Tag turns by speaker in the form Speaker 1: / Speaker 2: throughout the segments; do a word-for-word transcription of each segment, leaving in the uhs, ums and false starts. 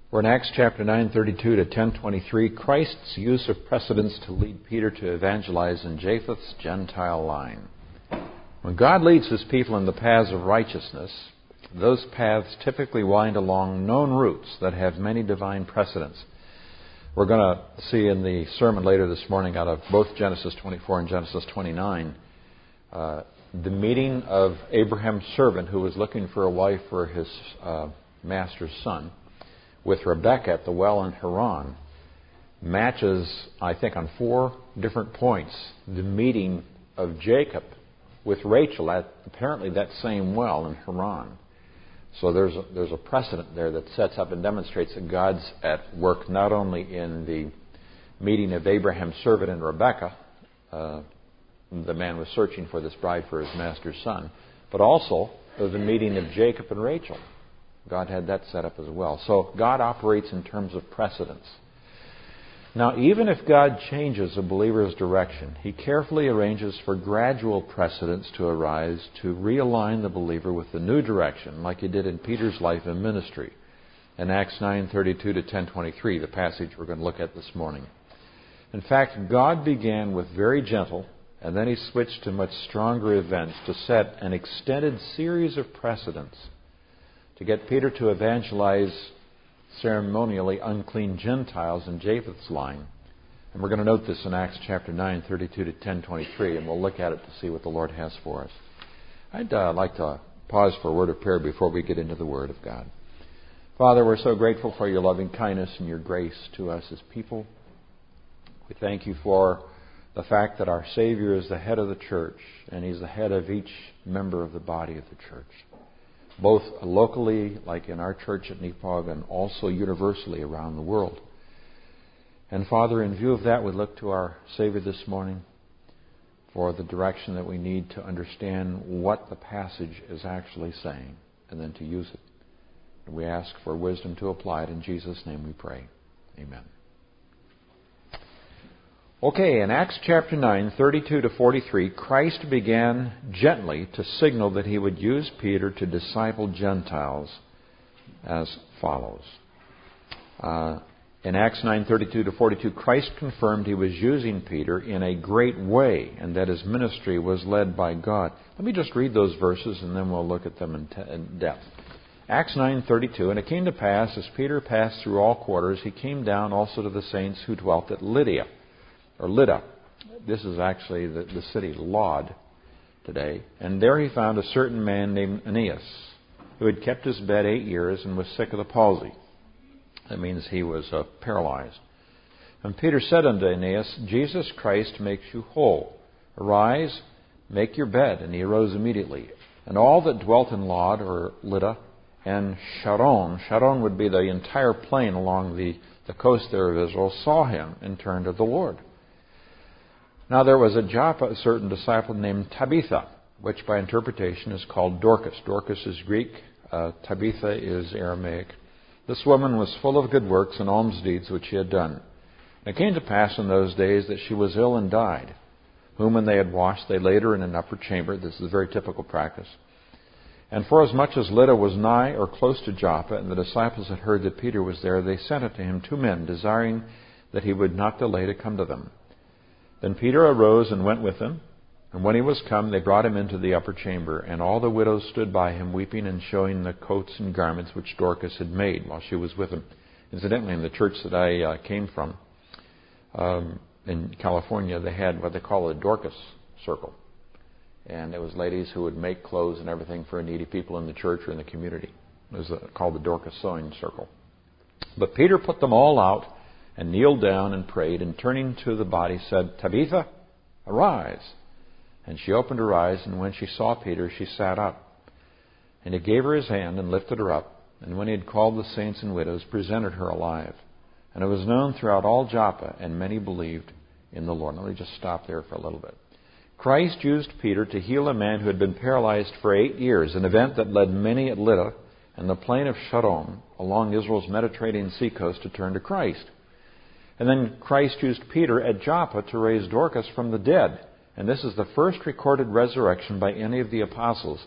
Speaker 1: We're in Acts chapter nine, thirty-two to ten twenty-three, Christ's use of precedents to lead Peter to evangelize in Japheth's Gentile line. When God leads His people in the paths of righteousness, those paths typically wind along known routes that have many divine precedents. We're going to see in the sermon later this morning out of both Genesis twenty-four and Genesis twenty-nine, uh, the meeting of Abraham's servant who was looking for a wife for his uh, master's son with Rebekah at the well in Haran matches, I think, on four different points, the meeting of Jacob with Rachel at apparently that same well in Haran. So there's a, there's a precedent there that sets up and demonstrates that God's at work not only in the meeting of Abraham's servant and Rebekah, uh, the man was searching for this bride for his master's son, but also the meeting of Jacob and Rachel. God had that set up as well. So God operates in terms of precedence. Now, even if God changes a believer's direction, He carefully arranges for gradual precedents to arise to realign the believer with the new direction, like He did in Peter's life and ministry. In Acts nine, thirty-two to ten twenty-three, the passage we're going to look at this morning. In fact, God began with very gentle, and then He switched to much stronger events to set an extended series of precedents to get Peter to evangelize ceremonially unclean Gentiles in Japheth's line. And we're going to note this in Acts chapter nine, thirty-two to ten twenty-three, and we'll look at it to see what the Lord has for us. I'd uh, like to pause for a word of prayer before we get into the Word of God. Father, we're so grateful for Your loving kindness and Your grace to us as people. We thank You for the fact that our Savior is the head of the church, and He's the head of each member of the body of the church, both locally, like in our church at Nepog, and also universally around the world. And Father, in view of that, we look to our Savior this morning for the direction that we need to understand what the passage is actually saying, and then to use it. And we ask for wisdom to apply it. In Jesus' name we pray. Amen. Okay, in Acts chapter nine, thirty-two to forty-three, Christ began gently to signal that He would use Peter to disciple Gentiles as follows. Uh, in Acts nine, thirty-two to forty-two, Christ confirmed He was using Peter in a great way and that His ministry was led by God. Let me just read those verses and then we'll look at them in, te- in depth. Acts nine, thirty-two, and it came to pass, as Peter passed through all quarters, he came down also to the saints who dwelt at Lydia. Or Lydda. This is actually the, the city Lod today. And there he found a certain man named Aeneas, who had kept his bed eight years and was sick of the palsy. That means he was uh, paralyzed. And Peter said unto Aeneas, Jesus Christ makes you whole. Arise, make your bed. And he arose immediately. And all that dwelt in Lod, or Lydda, and Sharon, Sharon would be the entire plain along the, the coast there of Israel, saw him and turned to the Lord. Now there was at Joppa a certain disciple named Tabitha, which by interpretation is called Dorcas. Dorcas is Greek, uh, Tabitha is Aramaic. This woman was full of good works and alms deeds which she had done. And it came to pass in those days that she was ill and died, whom when they had washed, they laid her in an upper chamber. This is a very typical practice. And forasmuch as Lydda was nigh or close to Joppa, and the disciples had heard that Peter was there, they sent unto him two men, desiring that he would not delay to come to them. Then Peter arose and went with them. And when he was come, they brought him into the upper chamber. And all the widows stood by him, weeping and showing the coats and garments which Dorcas had made while she was with him. Incidentally, in the church that I uh, came from, um, in California, they had what they call a Dorcas circle. And it was ladies who would make clothes and everything for needy people in the church or in the community. It was uh, called the Dorcas sewing circle. But Peter put them all out, and kneeled down and prayed, and turning to the body said, Tabitha, arise. And she opened her eyes, and when she saw Peter, she sat up. And he gave her his hand and lifted her up. And when he had called the saints and widows, presented her alive. And it was known throughout all Joppa, and many believed in the Lord. Let me just stop there for a little bit. Christ used Peter to heal a man who had been paralyzed for eight years, an event that led many at Lydda and the plain of Sharon along Israel's Mediterranean seacoast to turn to Christ. And then Christ used Peter at Joppa to raise Dorcas from the dead. And this is the first recorded resurrection by any of the apostles.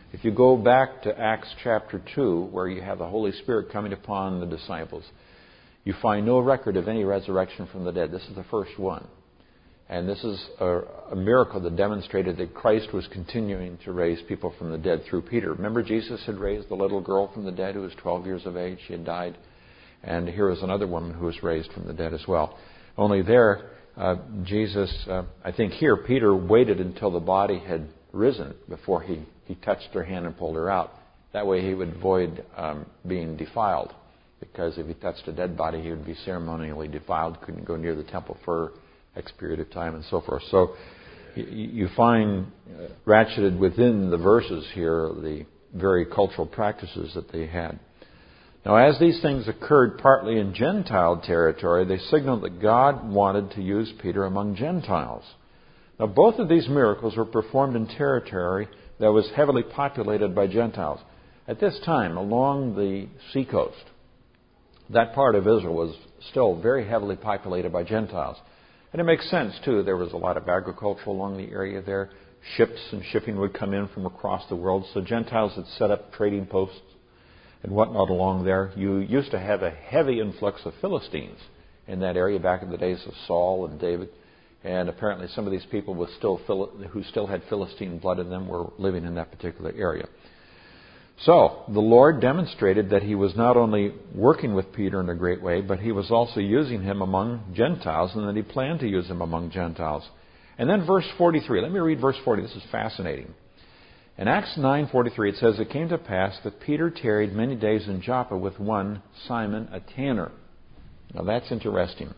Speaker 1: If you go back to Acts chapter two, where you have the Holy Spirit coming upon the disciples, you find no record of any resurrection from the dead. This is the first one. And this is a, a miracle that demonstrated that Christ was continuing to raise people from the dead through Peter. Remember, Jesus had raised the little girl from the dead who was twelve years of age. She had died. And here is another woman who was raised from the dead as well. Only there, uh, Jesus, uh, I think here, Peter waited until the body had risen before he, he touched her hand and pulled her out. That way he would avoid um, being defiled. Because if he touched a dead body, he would be ceremonially defiled, couldn't go near the temple for X period of time and so forth. So you, you find uh, ratcheted within the verses here the very cultural practices that they had. Now, as these things occurred partly in Gentile territory, they signaled that God wanted to use Peter among Gentiles. Now, both of these miracles were performed in territory that was heavily populated by Gentiles. At this time, along the seacoast, that part of Israel was still very heavily populated by Gentiles. And it makes sense, too. There was a lot of agriculture along the area there. Ships and shipping would come in from across the world. So Gentiles had set up trading posts and whatnot along there. You used to have a heavy influx of Philistines in that area back in the days of Saul and David. And apparently some of these people with still who still had Philistine blood in them were living in that particular area. So, the Lord demonstrated that He was not only working with Peter in a great way, but He was also using him among Gentiles, and that He planned to use him among Gentiles. And then verse forty-three. Let me read verse forty. This is fascinating. In Acts nine forty-three, it says, "It came to pass that Peter tarried many days in Joppa with one Simon, a tanner." Now that's interesting.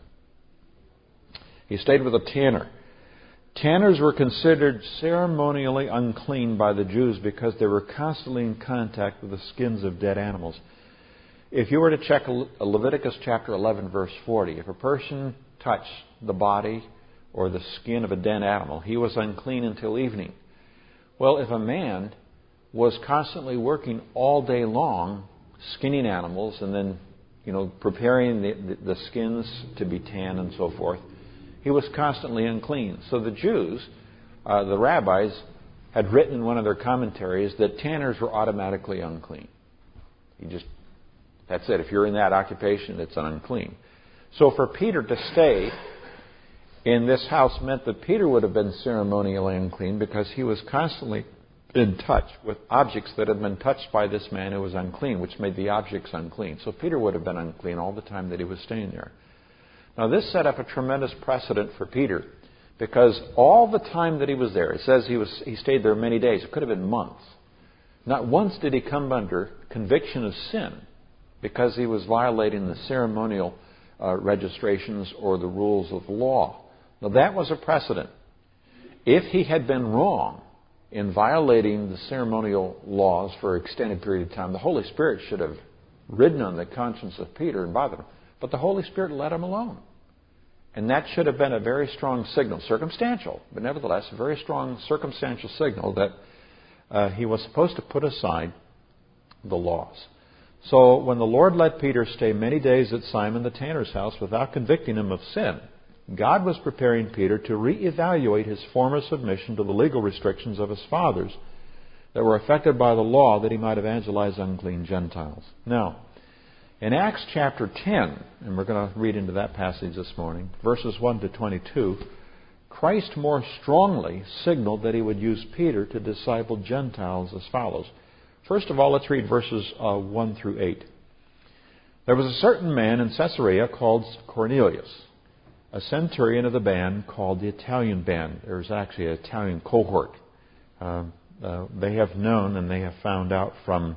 Speaker 1: He stayed with a tanner. Tanners were considered ceremonially unclean by the Jews because they were constantly in contact with the skins of dead animals. If you were to check Leviticus chapter eleven, verse forty, if a person touched the body or the skin of a dead animal, he was unclean until evening. Well, if a man was constantly working all day long, skinning animals and then, you know, preparing the, the, the skins to be tanned and so forth, he was constantly unclean. So the Jews, uh, the rabbis, had written in one of their commentaries that tanners were automatically unclean. You just, that's it. If you're in that occupation, it's unclean. So for Peter to stay in this house meant that Peter would have been ceremonially unclean because he was constantly in touch with objects that had been touched by this man who was unclean, which made the objects unclean. So Peter would have been unclean all the time that he was staying there. Now, this set up a tremendous precedent for Peter because all the time that he was there, it says he was he stayed there many days. It could have been months. Not once did he come under conviction of sin because he was violating the ceremonial uh, registrations or the rules of the law. Now, that was a precedent. If he had been wrong in violating the ceremonial laws for an extended period of time, the Holy Spirit should have ridden on the conscience of Peter and bothered him. But the Holy Spirit let him alone. And that should have been a very strong signal, circumstantial, but nevertheless a very strong circumstantial signal that uh, he was supposed to put aside the laws. So when the Lord let Peter stay many days at Simon the tanner's house without convicting him of sin, God was preparing Peter to reevaluate his former submission to the legal restrictions of his fathers that were affected by the law that he might evangelize unclean Gentiles. Now, in Acts chapter ten, and we're going to read into that passage this morning, verses one to twenty-two, Christ more strongly signaled that He would use Peter to disciple Gentiles as follows. First of all, let's read verses uh, one through eight. "There was a certain man in Caesarea called Cornelius, a centurion of the band called the Italian band." There's actually an Italian cohort. Uh, uh, they have known and they have found out from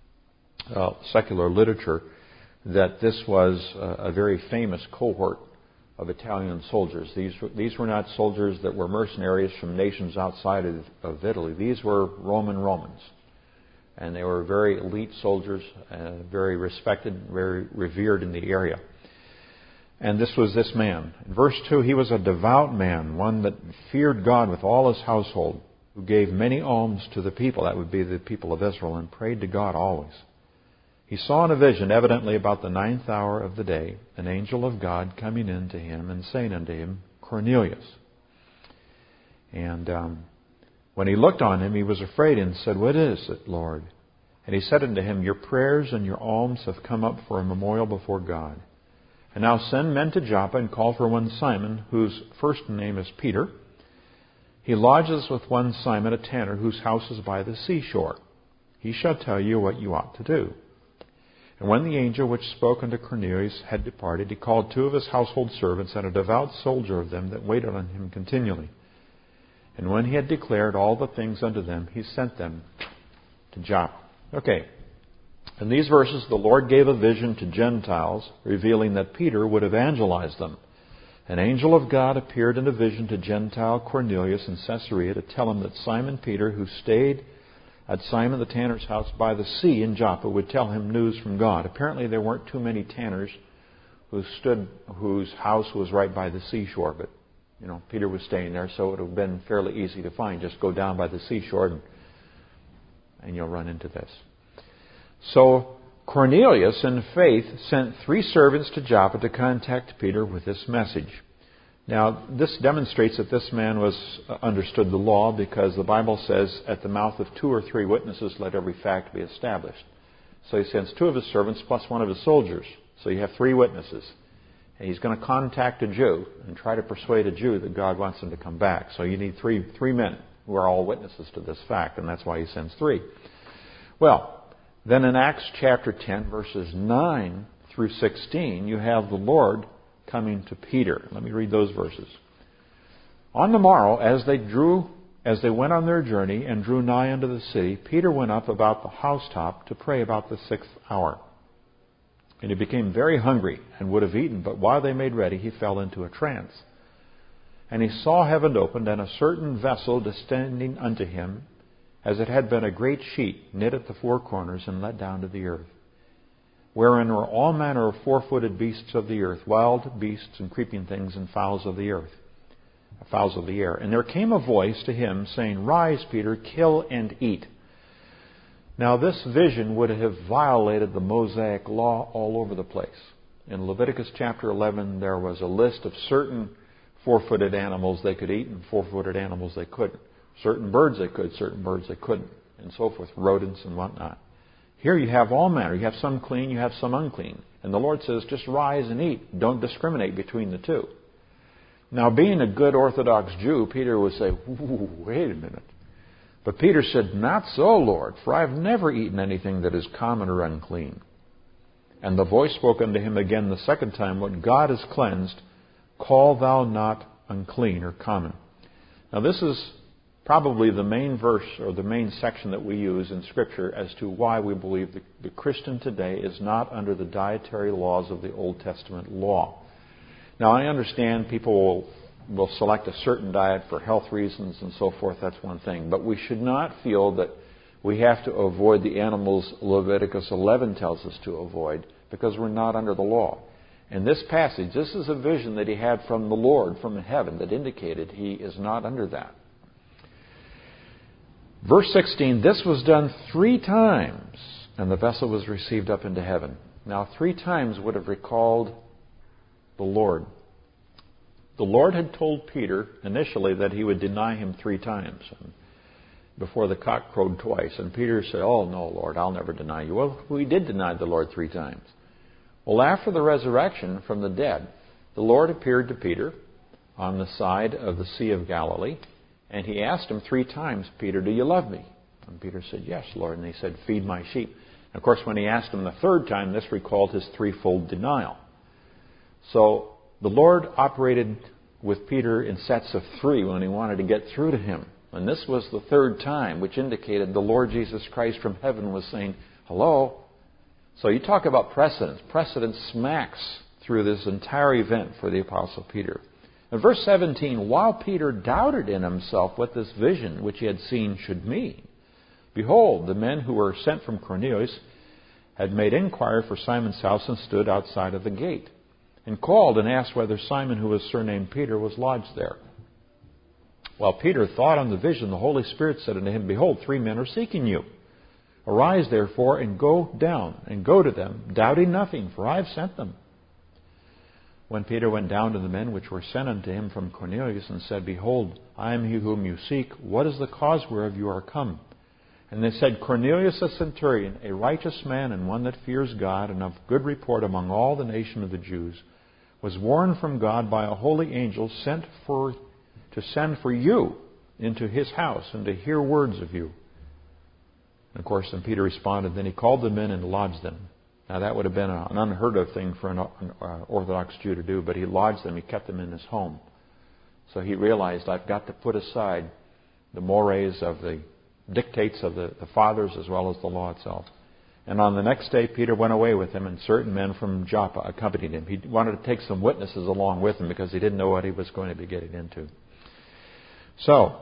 Speaker 1: uh, secular literature that this was a very famous cohort of Italian soldiers. These were, these were not soldiers that were mercenaries from nations outside of, of Italy. These were Roman Romans. And they were very elite soldiers, uh, very respected, very revered in the area. And this was this man. In verse two, "He was a devout man, one that feared God with all his household, who gave many alms to the people," that would be the people of Israel, "and prayed to God always. He saw in a vision, evidently about the ninth hour of the day, an angel of God coming in to him and saying unto him, Cornelius." And um, When he looked on him, he was afraid and said, What is it, Lord? And he said unto him, Your prayers and your alms have come up for a memorial before God. And now send men to Joppa and call for one Simon, whose first name is Peter. He lodges with one Simon, a tanner, whose house is by the seashore. He shall tell you what you ought to do. And when the angel which spoke unto Cornelius had departed, he called two of his household servants and a devout soldier of them that waited on him continually. And when he had declared all the things unto them, he sent them to Joppa. Okay. In these verses, the Lord gave a vision to Gentiles, revealing that Peter would evangelize them. An angel of God appeared in a vision to Gentile Cornelius in Caesarea to tell him that Simon Peter, who stayed at Simon the tanner's house by the sea in Joppa, would tell him news from God. Apparently there weren't too many tanners who stood, whose house was right by the seashore, but you know, Peter was staying there, so it would have been fairly easy to find. Just go down by the seashore and, and you'll run into this. So Cornelius, in faith, sent three servants to Joppa to contact Peter with this message. Now, this demonstrates that this man was uh, understood the law, because the Bible says, at the mouth of two or three witnesses, let every fact be established. So he sends two of his servants plus one of his soldiers. So you have three witnesses. And he's going to contact a Jew and try to persuade a Jew that God wants him to come back. So you need three, three men who are all witnesses to this fact, and that's why he sends three. Well, then in Acts chapter ten, verses nine through sixteen, you have the Lord coming to Peter. Let me read those verses. On the morrow, as they drew, as they went on their journey and drew nigh unto the city, Peter went up about the housetop to pray about the sixth hour. And he became very hungry and would have eaten, but while they made ready, he fell into a trance. And he saw heaven opened, and a certain vessel descending unto him, as it had been a great sheet knit at the four corners and let down to the earth, wherein were all manner of four-footed beasts of the earth, wild beasts and creeping things and fowls of the earth, fowls of the air. And there came a voice to him, saying, Rise, Peter, kill and eat. Now this vision would have violated the Mosaic law all over the place. In Leviticus chapter eleven, there was a list of certain four-footed animals they could eat and four-footed animals they couldn't. Certain birds they could, certain birds they couldn't, and so forth, rodents and whatnot. Here you have all manner. You have some clean, you have some unclean. And the Lord says, just rise and eat. Don't discriminate between the two. Now, being a good Orthodox Jew, Peter would say, wait a minute. But Peter said, Not so, Lord, for I have never eaten anything that is common or unclean. And the voice spoke unto him again the second time, What God has cleansed, call thou not unclean or common. Now, this is probably the main verse or the main section that we use in Scripture as to why we believe the, the Christian today is not under the dietary laws of the Old Testament law. Now, I understand people will, will select a certain diet for health reasons and so forth. That's one thing. But we should not feel that we have to avoid the animals Leviticus eleven tells us to avoid, because we're not under the law. In this passage, this is a vision that he had from the Lord, from heaven, that indicated he is not under that. Verse sixteen, this was done three times, and the vessel was received up into heaven. Now, three times would have recalled the Lord. The Lord had told Peter initially that he would deny him three times before the cock crowed twice. And Peter said, oh, no, Lord, I'll never deny you. Well, we did deny the Lord three times. Well, after the resurrection from the dead, the Lord appeared to Peter on the side of the Sea of Galilee. And he asked him three times, Peter, do you love me? And Peter said, yes, Lord. And he said, feed my sheep. And of course, when he asked him the third time, this recalled his threefold denial. So the Lord operated with Peter in sets of three when he wanted to get through to him. And this was the third time, which indicated the Lord Jesus Christ from heaven was saying, hello. So you talk about precedence. Precedence smacks through this entire event for the Apostle Peter. In verse seventeen, while Peter doubted in himself what this vision which he had seen should mean, behold, the men who were sent from Cornelius had made inquiry for Simon's house and stood outside of the gate, and called and asked whether Simon, who was surnamed Peter, was lodged there. While Peter thought on the vision, the Holy Spirit said unto him, behold, three men are seeking you. Arise, therefore, and go down, and go to them, doubting nothing, for I have sent them. When Peter went down to the men which were sent unto him from Cornelius, and said, Behold, I am he whom you seek. What is the cause whereof you are come? And they said, Cornelius a centurion, a righteous man, and one that fears God, and of good report among all the nation of the Jews, was warned from God by a holy angel sent for to send for you into his house, and to hear words of you. And of course, then Peter responded, Then he called them in and lodged them. Now that would have been an unheard of thing for an Orthodox Jew to do, but he lodged them, he kept them in his home. So he realized, I've got to put aside the mores of the dictates of the, the fathers as well as the law itself. And on the next day, Peter went away with him, and certain men from Joppa accompanied him. He wanted to take some witnesses along with him because he didn't know what he was going to be getting into. So,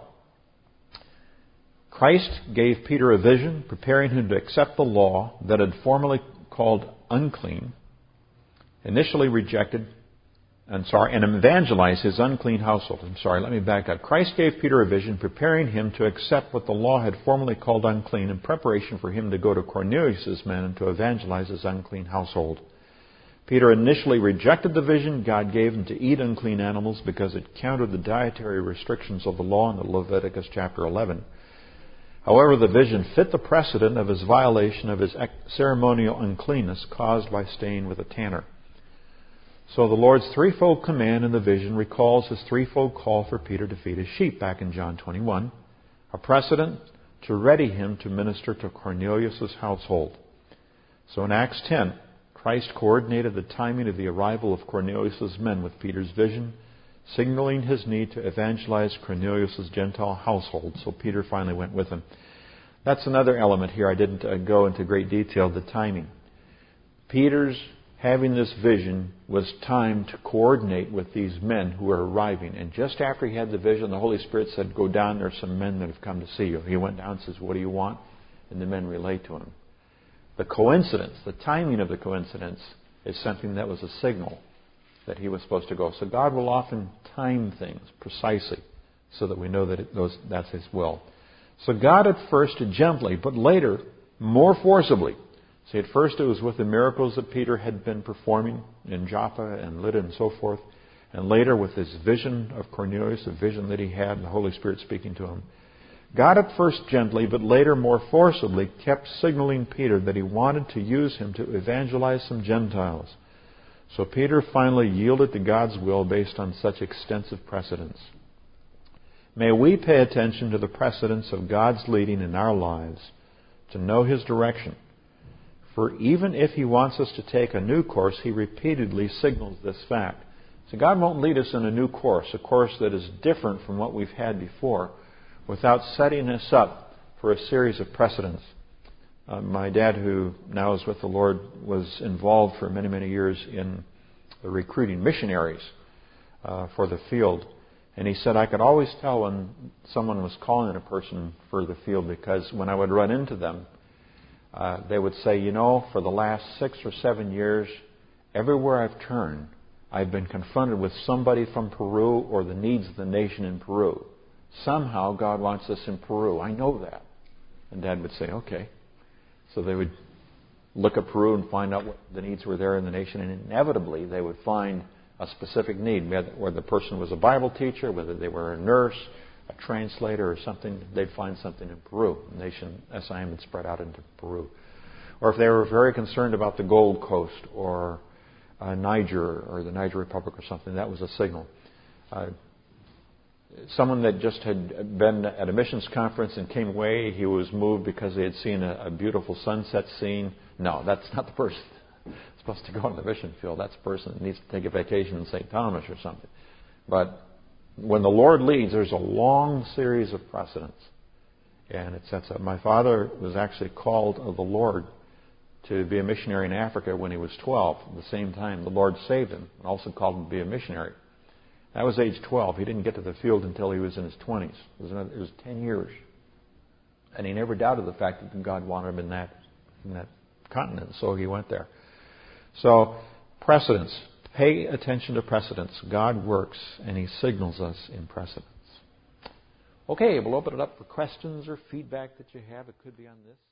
Speaker 1: Christ gave Peter a vision, preparing him to accept the law that had formerly called unclean, initially rejected, and sorry, and evangelize his unclean household. I'm sorry, let me back up. Christ gave Peter a vision, preparing him to accept what the law had formerly called unclean, in preparation for him to go to Cornelius' men and to evangelize his unclean household. Peter initially rejected the vision God gave him to eat unclean animals because it countered the dietary restrictions of the law in Leviticus chapter eleven. However, the vision fit the precedent of his violation of his ceremonial uncleanness caused by staying with a tanner. So the Lord's threefold command in the vision recalls his threefold call for Peter to feed his sheep back in John twenty-one, a precedent to ready him to minister to Cornelius' household. So in Acts ten, Christ coordinated the timing of the arrival of Cornelius' men with Peter's vision, signaling his need to evangelize Cornelius' Gentile household. So Peter finally went with him. That's another element here. I didn't uh, go into great detail, the timing. Peter's having this vision was timed to coordinate with these men who were arriving. And just after he had the vision, the Holy Spirit said, Go down, there are some men that have come to see you. He went down and says, What do you want? And the men relate to him. The coincidence, the timing of the coincidence, is something that was a signal that he was supposed to go. So God will often time things precisely so that we know that it, those, that's his will. So God at first gently, but later more forcibly. See, at first it was with the miracles that Peter had been performing in Joppa and Lydda and so forth. And later with his vision of Cornelius, a vision that he had and the Holy Spirit speaking to him. God at first gently, but later more forcibly kept signaling Peter that he wanted to use him to evangelize some Gentiles. So Peter finally yielded to God's will based on such extensive precedents. May we pay attention to the precedents of God's leading in our lives to know his direction. For even if he wants us to take a new course, he repeatedly signals this fact. So God won't lead us in a new course, a course that is different from what we've had before, without setting us up for a series of precedents. Uh, my dad, who now is with the Lord, was involved for many, many years in recruiting missionaries uh, for the field. And he said, I could always tell when someone was calling a person for the field because when I would run into them, uh, they would say, you know, for the last six or seven years, everywhere I've turned, I've been confronted with somebody from Peru or the needs of the nation in Peru. Somehow God wants us in Peru. I know that. And Dad would say, okay. So they would look at Peru and find out what the needs were there in the nation. And inevitably they would find a specific need, whether the person was a Bible teacher, whether they were a nurse, a translator or something. They'd find something in Peru. The nation S I M had spread out into Peru. Or if they were very concerned about the Gold Coast or uh, Niger or the Niger Republic or something, that was a signal. Uh, Someone that just had been at a missions conference and came away, he was moved because they had seen a, a beautiful sunset scene. No, that's not the person supposed to go on the mission field. That's the person that needs to take a vacation in Saint Thomas or something. But when the Lord leads, there's a long series of precedents. And it sets up. My father was actually called of the Lord to be a missionary in Africa when he was twelve. At the same time, the Lord saved him and also called him to be a missionary. That was age twelve. He didn't get to the field until he was in his twenties. It was, another, it was ten years. And he never doubted the fact that God wanted him in that, in that continent. So he went there. So, precedents. Pay attention to precedents. God works and he signals us in precedents. Okay, we'll open it up for questions or feedback that you have. It could be on this.